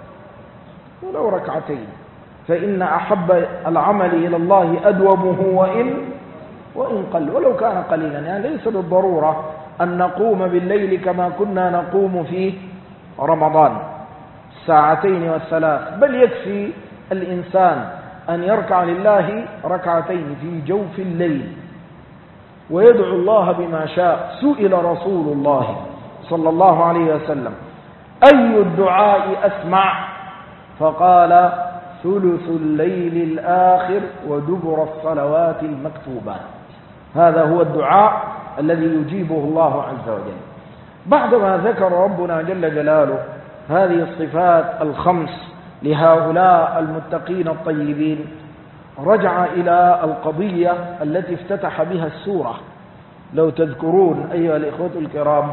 ولو ركعتين، فإن أحب العمل إلى الله أدومه وإن وإن قل، ولو كان قليلا. يعني ليس بالضرورة أن نقوم بالليل كما كنا نقوم في رمضان الساعتين والثلاث، بل يكفي الإنسان أن يركع لله ركعتين في جوف الليل ويدعو الله بما شاء. سئل رسول الله صلى الله عليه وسلم: أي الدعاء أسمع؟ فقال: ثلث الليل الآخر ودبر الصلوات المكتوبات. هذا هو الدعاء الذي يجيبه الله عز وجل. بعدما ذكر ربنا جل جلاله هذه الصفات الخمس لهؤلاء المتقين الطيبين، رجع إلى القضية التي افتتح بها السورة. لو تذكرون أيها الإخوة الكرام،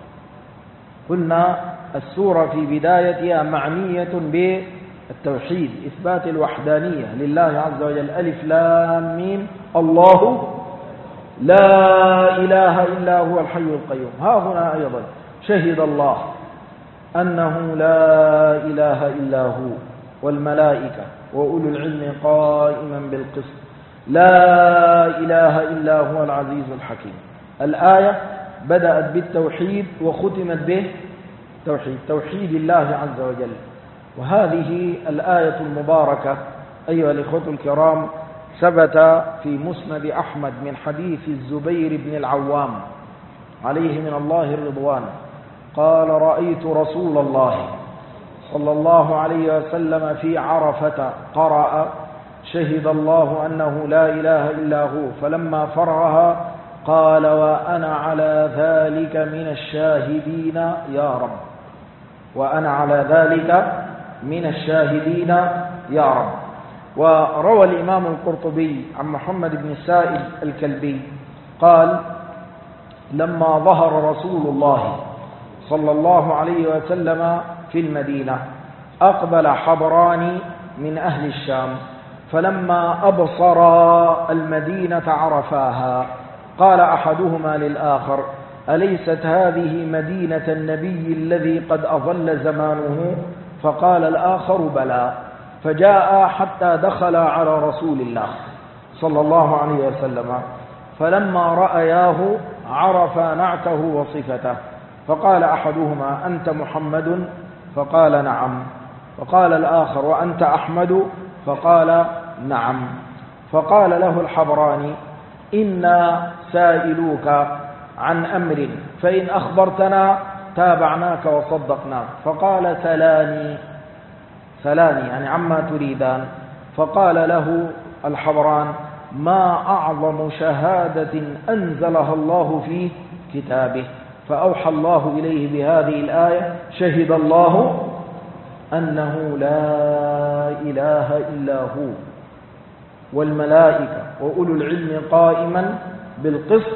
قلنا السورة في بدايتها معنية بالتوحيد، إثبات الوحدانية لله عز وجل. ألف لام ميم، الله لا إله إلا هو الحي القيوم. ها هنا أيضا شهد الله أنه لا إله إلا هو والملائكة وأولو العلم قائما بالقسط، لا إله إلا هو العزيز الحكيم. الآية بدأت بالتوحيد وختمت به توحيد توحيد الله عز وجل. وهذه الآية المباركة أيها الإخوة الكرام ثبت في مسند أحمد من حديث الزبير بن العوام عليه من الله الرضوان قال: رأيت رسول الله صلى الله عليه وسلم في عرفة قرأ: شهد الله أنه لا إله إلا هو، فلما فرغها قال: وأنا على ذلك من الشاهدين يا رب، وأنا على ذلك من الشاهدين يا رب. وروى الإمام القرطبي عن محمد بن السائب الكلبي قال: لما ظهر رسول الله صلى الله عليه وسلم في المدينة أقبل حبران من أهل الشام، فلما أبصرا المدينة عرفاها. قال أحدهما للآخر: أليست هذه مدينة النبي الذي قد أظل زمانه؟ فقال الآخر: بلى. فجاء حتى دخل على رسول الله صلى الله عليه وسلم، فلما رأياه عرفا نعته وصفته، فقال أحدهما: أنت محمد؟ فقال: نعم. فقال الآخر: وأنت أحمد؟ فقال: نعم. فقال له الحبراني: إنا سائلوك عن أمر، فإن أخبرتنا تابعناك وصدقناك. فقال: سلاني سلاني يعني عما تريدان. فقال له الحبران: ما أعظم شهادة أنزلها الله في كتابه. فأوحى الله إليه بهذه الآية: شهد الله أنه لا إله إلا هو والملائكة وأولو العلم قائما بالقسط.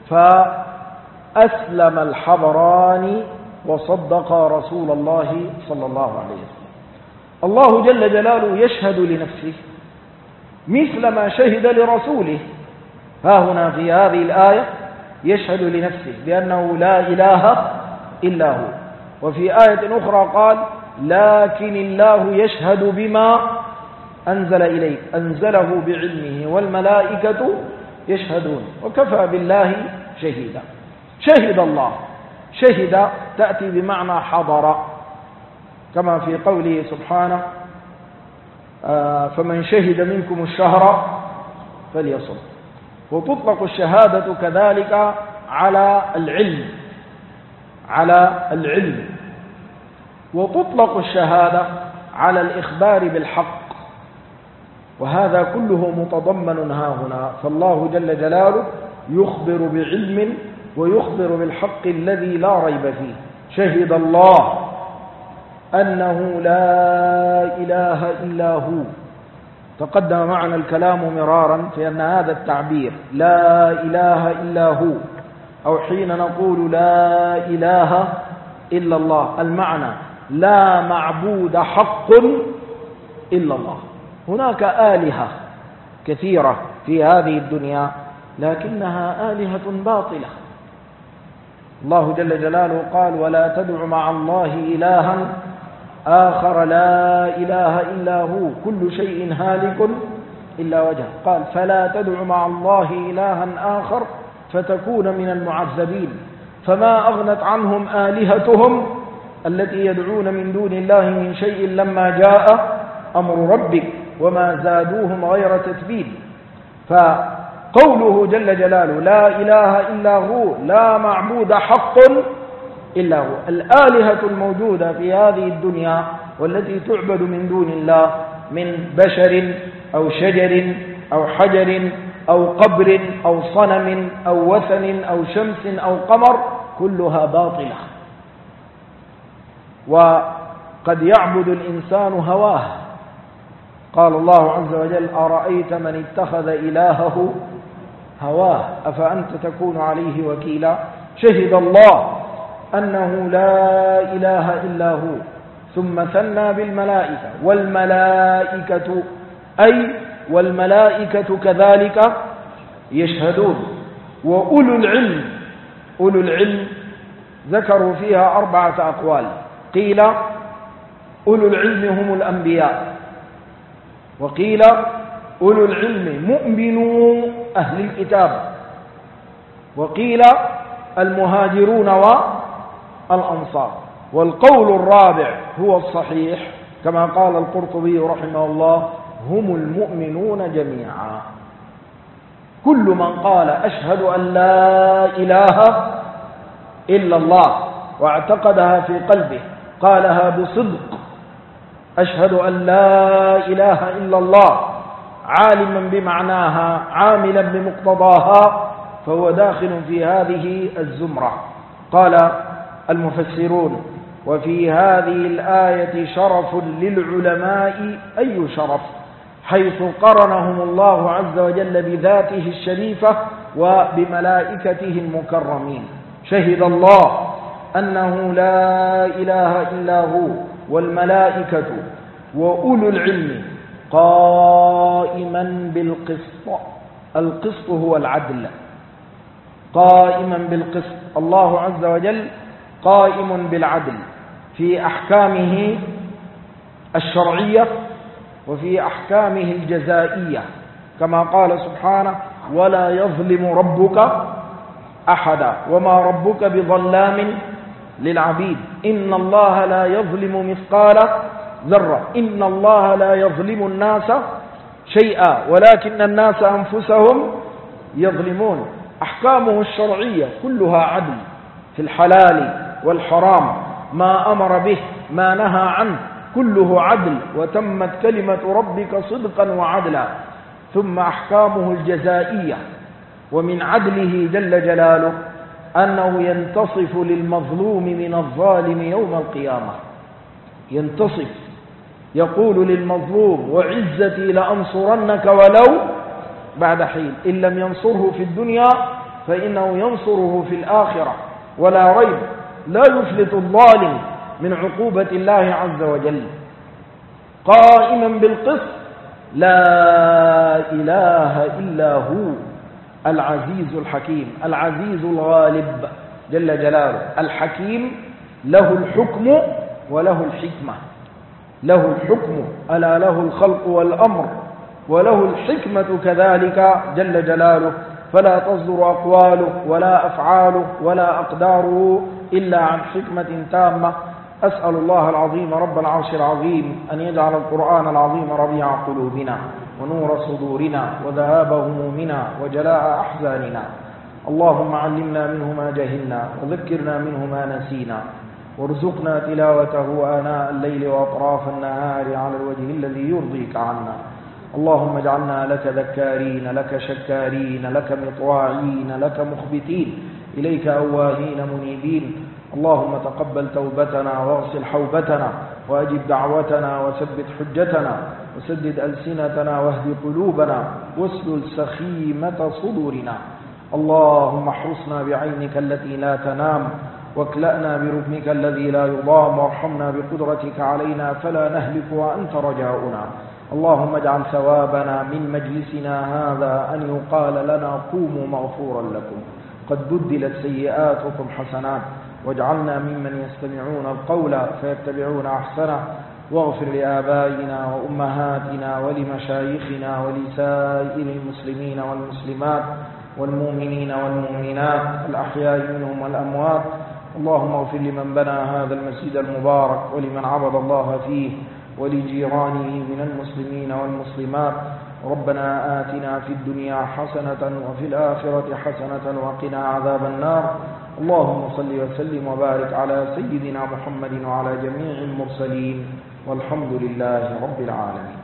فأسلم الحبران وصدق رسول الله صلى الله عليه وسلم. الله جل جلاله يشهد لنفسه مثل ما شهد لرسوله. ها هنا في هذه الآية يشهد لنفسه بأنه لا إله إلا هو، وفي آية أخرى قال: لكن الله يشهد بما أنزل إليك، أنزله بعلمه والملائكة يشهدون وكفى بالله شهيدا. شهد الله، شهد تأتي بمعنى حضر، كما في قوله سبحانه: آه فمن شهد منكم الشهر فليصم. وتطلق الشهادة كذلك على العلم على العلم وتطلق الشهادة على الإخبار بالحق، وهذا كله متضمن ها هنا. فالله جل جلاله يخبر بعلم ويخبر بالحق الذي لا ريب فيه. شهد الله أنه لا إله إلا هو. تقدم معنا الكلام مرارا في أن هذا التعبير لا إله إلا هو، أو حين نقول لا إله إلا الله، المعنى لا معبود حق إلا الله. هناك آلهة كثيرة في هذه الدنيا لكنها آلهة باطلة. الله جل جلاله قال: ولا تدع مع الله إلها آخر لا إله إلا هو كل شيء هالك إلا وجهه. قال: فلا تدع مع الله إلها آخر فتكون من المعذبين. فما أغنت عنهم آلهتهم التي يدعون من دون الله من شيء لما جاء أمر ربك وما زادوهم غير تتبيب. فقوله جل جلاله لا إله إلا هو لا معبود حق إلا هو. الآلهة الموجودة في هذه الدنيا والتي تعبد من دون الله من بشر أو شجر أو حجر أو قبر أو صنم أو وثن أو شمس أو قمر كلها باطلة. وقد يعبد الإنسان هواه. قال الله عز وجل أرأيت من اتخذ إلهه هواه أفأنت تكون عليه وكيلا. شهد الله أنه لا إله إلا هو ثم ثنى بالملائكة والملائكة أي والملائكة كذلك يشهدون. وأولو العلم أولو العلم ذكروا فيها أربعة أقوال. قيل أولو العلم هم الأنبياء، وقيل أولو العلم مؤمنو أهل الكتاب، وقيل المهاجرون والأنصار. والقول الرابع هو الصحيح كما قال القرطبي رحمه الله هم المؤمنون جميعا. كل من قال أشهد أن لا إله إلا الله واعتقدها في قلبه قالها بصدق أشهد أن لا إله إلا الله عالما بمعناها عاملا بمقتضاها فهو داخل في هذه الزمرة. قال المفسرون وفي هذه الآية شرف للعلماء. أي شرف؟ حيث قرنهم الله عز وجل بذاته الشريفة وبملائكته المكرمين. شهد الله أنه لا إله إلا هو والملائكة وأولو العلم قائما بالقسط. القسط هو العدل. قائما بالقسط. الله عز وجل قائم بالعدل في أحكامه الشرعية وفي أحكامه الجزائية كما قال سبحانه ولا يظلم ربك أحدا وما ربك بظلام للعبيد إن الله لا يظلم مثقال ذرة إن الله لا يظلم الناس شيئا ولكن الناس أنفسهم يظلمون. أحكامه الشرعية كلها عدل في الحلال والحرام ما أمر به ما نهى عنه كله عدل وتمت كلمة ربك صدقا وعدلا. ثم أحكامه الجزائية ومن عدله جل جلاله أنه ينتصف للمظلوم من الظالم يوم القيامة. ينتصف يقول للمظلوم وعزتي لأنصرنك ولو بعد حين إن لم ينصره في الدنيا فإنه ينصره في الآخرة ولا ريب لا يفلت الظالم من عقوبة الله عز وجل. قائما بالقسط لا إله إلا هو العزيز الحكيم. العزيز الغالب جل جلاله. الحكيم له الحكم وله الحكمة. له الحكم ألا له الخلق والأمر وله الحكمة كذلك جل جلاله. فلا تصدر أقواله ولا أفعاله ولا أقداره إلا عن حكمة تامة. أسأل الله العظيم رب العرش العظيم أن يجعل القرآن العظيم ربيع قلوبنا ونور صدورنا وذهاب همومنا وجلاء أحزاننا. اللهم علمنا منه ما جهلنا وذكرنا منه ما نسينا وارزقنا تلاوته آناء الليل وأطراف النهار على الوجه الذي يرضيك عنا. اللهم اجعلنا لك ذكارين لك شكارين لك مطواعين لك مخبتين إليك أواهين منيبين. اللهم تقبل توبتنا واغسل حوبتنا وأجب دعوتنا وثبت حجتنا وسدد ألسنتنا واهد قلوبنا واسلل سخيمة صدورنا. اللهم احرسنا بعينك التي لا تنام واكلأنا بركنك الذي لا يضام وارحمنا بقدرتك علينا فلا نهلك وأنت رجاؤنا. اللهم اجعل ثوابنا من مجلسنا هذا أن يقال لنا قوموا مغفورا لكم قد بدلت سيئاتكم حسنات واجعلنا ممن يستمعون القول فيتبعون أحسنه. واغفر لآبائنا وأمهاتنا ولمشايخنا ولسائر المسلمين والمسلمات والمؤمنين والمؤمنات الأحياء منهم والأموات اللهم اغفر لمن بنى هذا المسجد المبارك ولمن عبد الله فيه ولجيرانه من المسلمين والمسلمات. ربنا آتنا في الدنيا حسنة وفي الآخرة حسنة وقنا عذاب النار. اللهم صل وسلم وبارك على سيدنا محمد وعلى جميع المرسلين والحمد لله رب العالمين.